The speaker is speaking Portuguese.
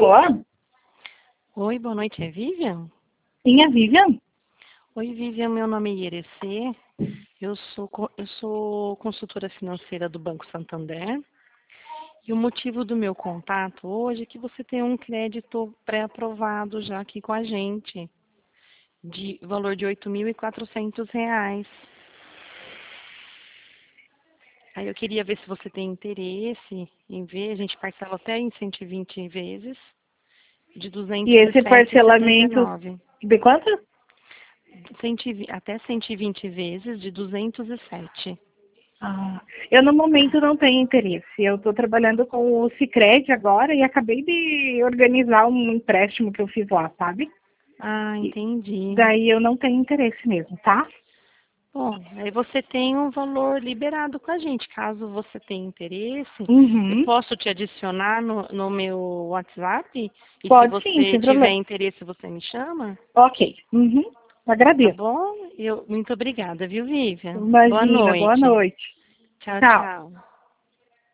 Alô? Oi, boa noite, é Vivian? Sim, é Vivian? Oi, Vivian, meu nome é Ierecê, eu sou consultora financeira do Banco Santander e o motivo do meu contato hoje é que você tem um crédito pré-aprovado já aqui com a gente, de valor de R$ 8.400. Aí eu queria ver se você tem interesse em ver, a gente parcela até em 120 vezes, de E esse parcelamento 207,79. de quanto? Até 120 vezes de 207. Ah, eu no momento não tenho interesse. Eu estou trabalhando com o Sicredi agora e acabei de organizar um empréstimo que eu fiz lá, sabe? Ah, E entendi. daí eu não tenho interesse mesmo, tá? Bom, aí você tem um valor liberado com a gente. Caso você tenha interesse, eu Uhum. posso te adicionar no meu WhatsApp? E se Pode sim, você sem tiver problema. interesse, você me chama? Ok. Uhum. Tá Agradeço. bom? Muito obrigada, viu, Vivian? Boa Imagina, boa noite. noite. Tchau, Tchau. tchau.